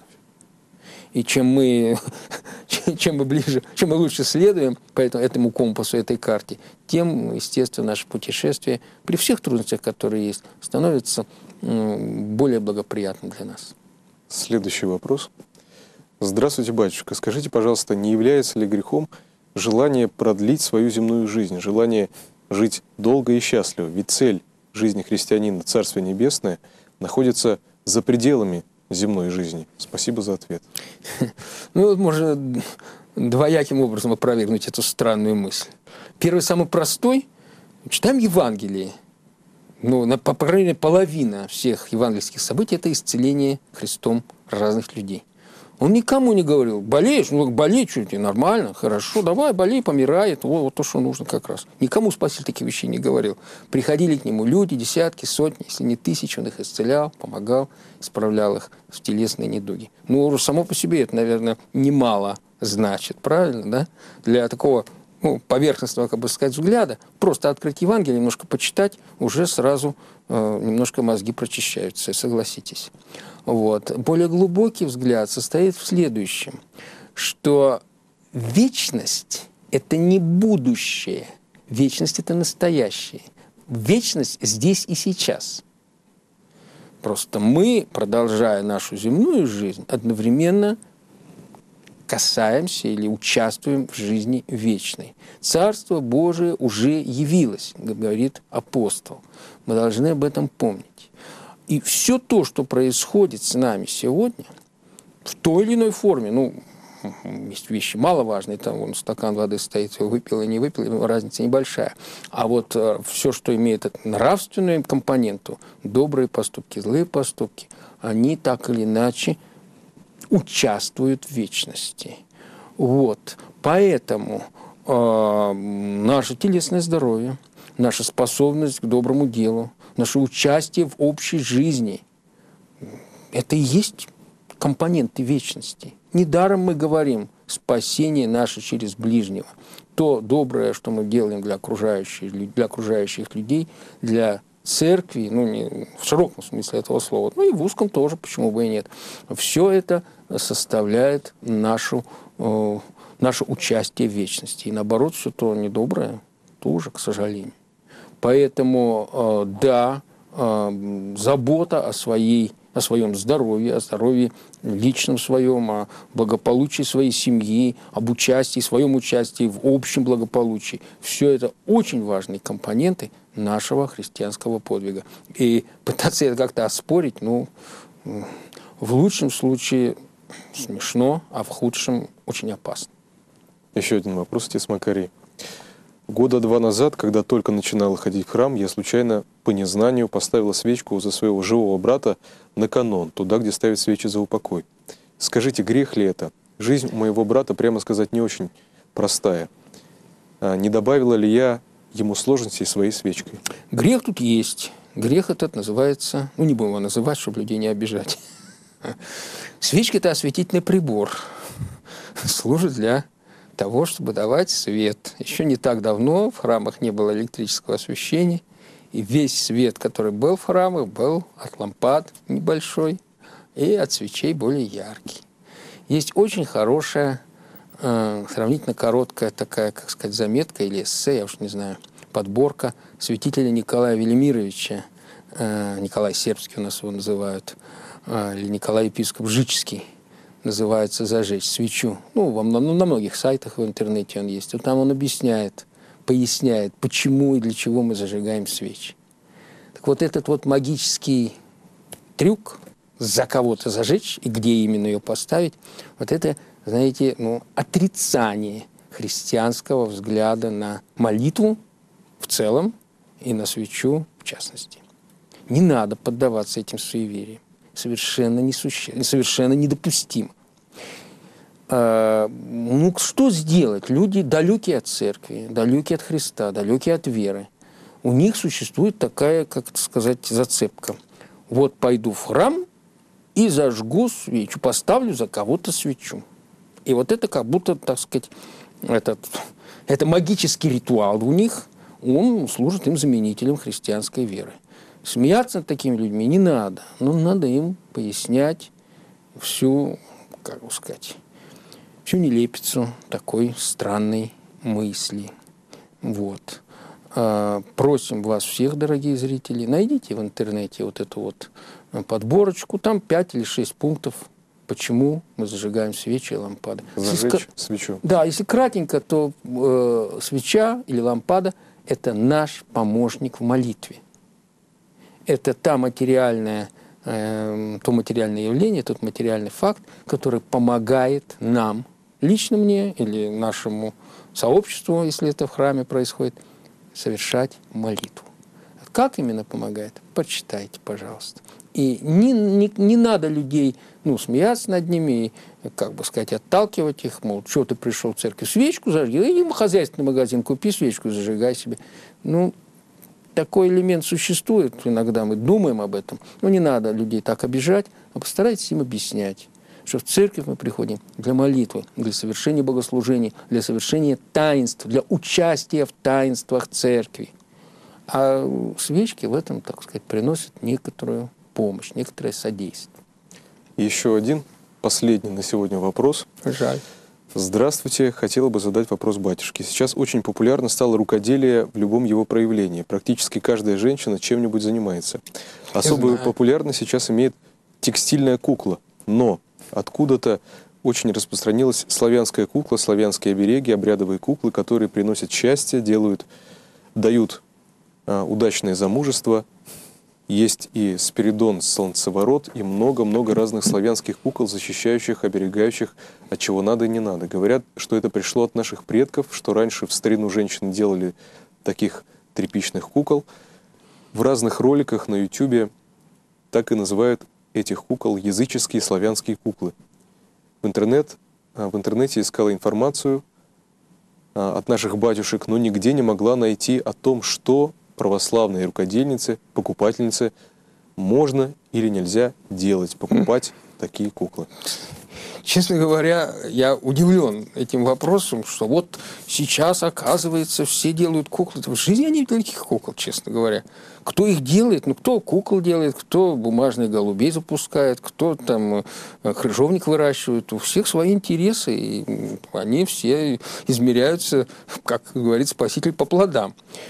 И чем мы, чем мы ближе, чем мы лучше следуем по этому, этому компасу, этой карте, тем, естественно, наше путешествие при всех трудностях, которые есть, становится более благоприятным для нас. Следующий вопрос. Здравствуйте, батюшка. Скажите, пожалуйста, не является ли грехом желание продлить свою земную жизнь, желание жить долго и счастливо? Ведь цель жизни христианина, Царствие Небесное, находится за пределами земной жизни. Спасибо за ответ. Ну, вот можно двояким образом опровергнуть эту странную мысль. Первый, самый простой. Читаем Евангелие. Ну, на, по крайней мере, половина всех евангельских событий – это исцеление Христом разных людей. Он никому не говорил: болеешь, ну болей, что тебе, нормально, хорошо, давай, болей, помирай, это вот, вот то, что нужно как раз. Никому Спаситель таких вещей не говорил. Приходили к нему люди, десятки, сотни, если не тысячи, он их исцелял, помогал, исправлял их в телесные недуги. Ну, само по себе это, наверное, немало значит, правильно, да? Для такого, ну, поверхностного, как бы сказать, взгляда, просто открыть Евангелие, немножко почитать, уже сразу э, немножко мозги прочищаются, согласитесь. Вот. Более глубокий взгляд состоит в следующем, что вечность – это не будущее, вечность – это настоящее. Вечность здесь и сейчас. Просто мы, продолжая нашу земную жизнь, одновременно касаемся или участвуем в жизни вечной. Царство Божие уже явилось, говорит апостол. Мы должны об этом помнить. И все то, что происходит с нами сегодня, в той или иной форме, ну, есть вещи маловажные, там вон, стакан воды стоит, выпил и не выпил, разница небольшая. А вот э, все, что имеет нравственную компоненту, добрые поступки, злые поступки, они так или иначе участвуют в вечности. Вот. Поэтому э, наше телесное здоровье, наша способность к доброму делу, наше участие в общей жизни – это и есть компоненты вечности. Недаром мы говорим «спасение наше через ближнего». То доброе, что мы делаем для окружающих, для окружающих людей, для церкви, ну, не в широком смысле этого слова, ну и в узком тоже, почему бы и нет. Все это составляет нашу, э, наше участие в вечности. И наоборот, все то недоброе тоже, к сожалению. Поэтому, э, да, э, забота о, своей, о своем здоровье, о здоровье личном своем, о благополучии своей семьи, об участии, своем участии в общем благополучии. Все это очень важные компоненты нашего христианского подвига. И пытаться это как-то оспорить, ну, в лучшем случае смешно, а в худшем очень опасно. Еще один вопрос, отец Макарий. Года два назад, когда только начинала ходить в храм, я случайно по незнанию поставила свечку за своего живого брата на канон, туда, где ставят свечи за упокой. Скажите, грех ли это? Жизнь у моего брата, прямо сказать, не очень простая. А не добавила ли я ему сложностей своей свечкой? Грех тут есть. Грех этот называется, ну не будем его называть, чтобы людей не обижать. Свечка – это осветительный прибор. Служит для того, чтобы давать свет. Еще не так давно в храмах не было электрического освещения, и весь свет, который был в храмах, был от лампад небольшой и от свечей более яркий. Есть очень хорошая, э, сравнительно короткая такая, как сказать, заметка или эссе, я уж не знаю, подборка святителя Николая Велимировича, э, Николай Сербский у нас его называют, э, или Николай Епископ Жический, называется «Зажечь свечу». Ну, во, ну, на многих сайтах в интернете он есть. Вот там он объясняет, поясняет, почему и для чего мы зажигаем свечи. Так вот этот вот магический трюк за кого-то зажечь и где именно ее поставить, вот это, знаете, ну, отрицание христианского взгляда на молитву в целом и на свечу в частности. Не надо поддаваться этим суевериям. Совершенно, несуще... совершенно недопустимо. А, ну, что сделать? Люди далекие от церкви, далекие от Христа, далекие от веры. У них существует такая, как это сказать, зацепка. Вот пойду в храм и зажгу свечу, поставлю за кого-то свечу. И вот это как будто, так сказать, этот, это магический ритуал у них, он служит им заменителем христианской веры. Смеяться над такими людьми не надо, но надо им пояснять всю, как бы сказать, всю нелепицу такой странной мысли. Вот. Просим вас всех, дорогие зрители, найдите в интернете вот эту вот подборочку, там пять или шесть пунктов, почему мы зажигаем свечи и лампады. Зажечь если, свечу. Да, если кратенько, то э, свеча или лампада – это наш помощник в молитве. Это та материальная, э, то материальное явление, тот материальный факт, который помогает нам, лично мне или нашему сообществу, если это в храме происходит, совершать молитву. Как именно помогает? Почитайте, пожалуйста. И не, не, не надо людей, ну, смеяться над ними, и, как бы сказать, отталкивать их, мол, что ты пришел в церковь, свечку зажги, иди в хозяйственный магазин, купи свечку, зажигай себе. Ну, такой элемент существует, иногда мы думаем об этом, но не надо людей так обижать, а постарайтесь им объяснять, что в церковь мы приходим для молитвы, для совершения богослужений, для совершения таинств, для участия в таинствах церкви. А свечки в этом, так сказать, приносят некоторую помощь, некоторое содействие. Еще один, последний на сегодня вопрос. Жаль. Здравствуйте. Хотела бы задать вопрос батюшке. Сейчас очень популярно стало рукоделие в любом его проявлении. Практически каждая женщина чем-нибудь занимается. Особую популярность сейчас имеет текстильная кукла. Но откуда-то очень распространилась славянская кукла, славянские обереги, обрядовые куклы, которые приносят счастье, делают, дают а, удачное замужество. Есть и Спиридон Солнцеворот, и много-много разных славянских кукол, защищающих, оберегающих, от чего надо и не надо. Говорят, что это пришло от наших предков, что раньше в старину женщины делали таких тряпичных кукол. В разных роликах на ютубе так и называют этих кукол языческие славянские куклы. В, интернет, в интернете искала информацию от наших батюшек, но нигде не могла найти о том, что православные рукодельницы, покупательницы, можно или нельзя делать, покупать такие куклы. Честно говоря, я удивлен этим вопросом, что вот сейчас, оказывается, все делают куклы. В жизни я не видел никаких кукол, честно говоря. Кто их делает? Ну, кто кукол делает, кто бумажных голубей запускает, кто там крыжовник выращивает. У всех свои интересы, и они все измеряются, как говорит Спаситель, по плодам.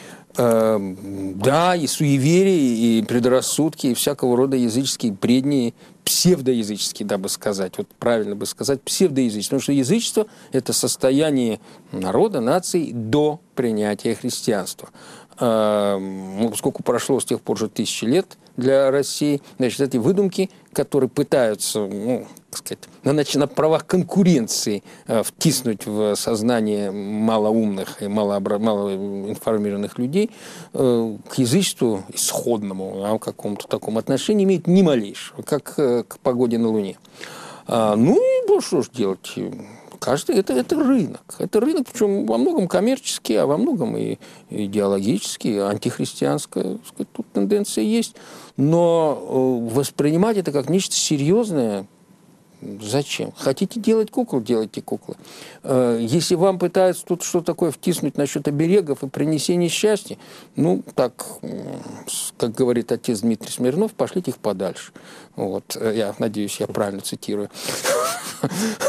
Да, и суеверия, и предрассудки, и всякого рода языческие бредни, псевдоязыческие, дабы сказать, вот правильно бы сказать, псевдоязыческие, потому что язычество – это состояние народа, нации до принятия христианства. Ну, поскольку прошло с тех пор уже тысячи лет для России, значит, эти выдумки, которые пытаются, ну, так сказать, на, на правах конкуренции э, втиснуть в сознание малоумных и малообра... малоинформированных людей, э, к язычеству исходному, а, в каком-то таком отношении имеет ни малейшего, как э, к погоде на Луне. А, ну и ну, что ж делать? Каждый это, это рынок. Это рынок, причем во многом коммерческий, а во многом и идеологический, антихристианская, сказать, тут тенденция есть. Но воспринимать это как нечто серьезное зачем? Хотите делать кукол, делайте куклы. Если вам пытаются тут что-то такое втиснуть насчет оберегов и принесения счастья, ну, так, как говорит отец Дмитрий Смирнов, пошлите их подальше. Вот. Я надеюсь, я правильно цитирую.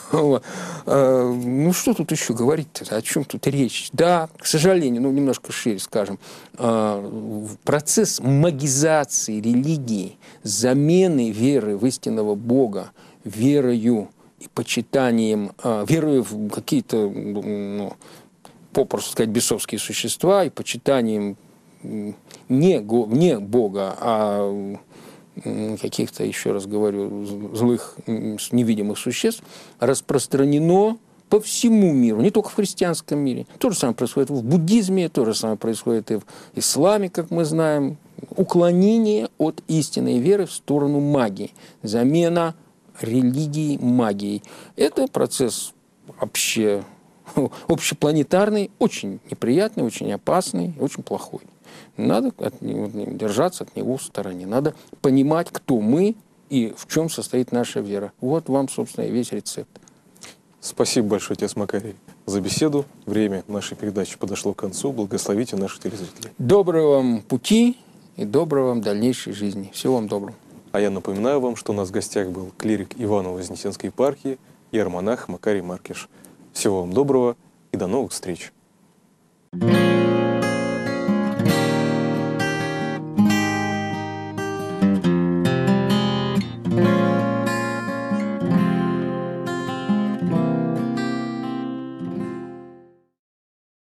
Вот. А, ну, что тут еще говорить-то? О чем тут речь? Да, к сожалению, ну, немножко шире скажем, а, процесс магизации религии, замены веры в истинного Бога верою и почитанием, а, верою в какие-то, ну, попросту сказать, бесовские существа и почитанием не, не Бога, а каких-то, еще раз говорю, злых, невидимых существ, распространено по всему миру, не только в христианском мире. То же самое происходит в буддизме, то же самое происходит и в исламе, как мы знаем. Уклонение от истинной веры в сторону магии, замена религии магией. Это процесс вообще общепланетарный, очень неприятный, очень опасный, очень плохой. Надо от него, держаться от него в стороне. Надо понимать, кто мы и в чем состоит наша вера. Вот вам, собственно, и весь рецепт. Спасибо большое, отец Макарий, за беседу. Время нашей передачи подошло к концу. Благословите наших телезрителей. Доброго вам пути и доброго вам дальнейшей жизни. Всего вам доброго. А я напоминаю вам, что у нас в гостях был клирик Иваново-Вознесенской епархии и иеромонах Макарий Маркиш. Всего вам доброго и до новых встреч.